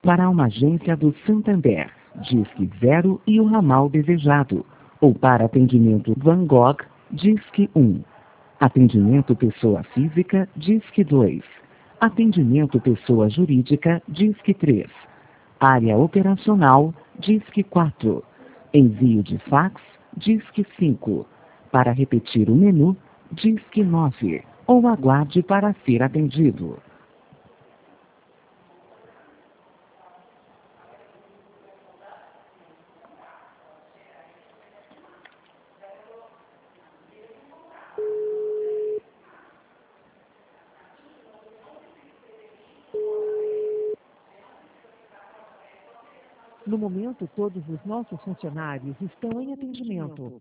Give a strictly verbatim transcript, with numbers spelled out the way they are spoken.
Para uma agência do Santander, disque zero e o ramal desejado. Ou para atendimento Van Gogh, disque um. Atendimento pessoa física, disque dois. Atendimento pessoa jurídica, disque três. Área operacional, disque quatro. Envio de fax, disque cinco. Para repetir o menu, disque nove. Ou aguarde para ser atendido. No momento, todos os nossos funcionários estão em atendimento.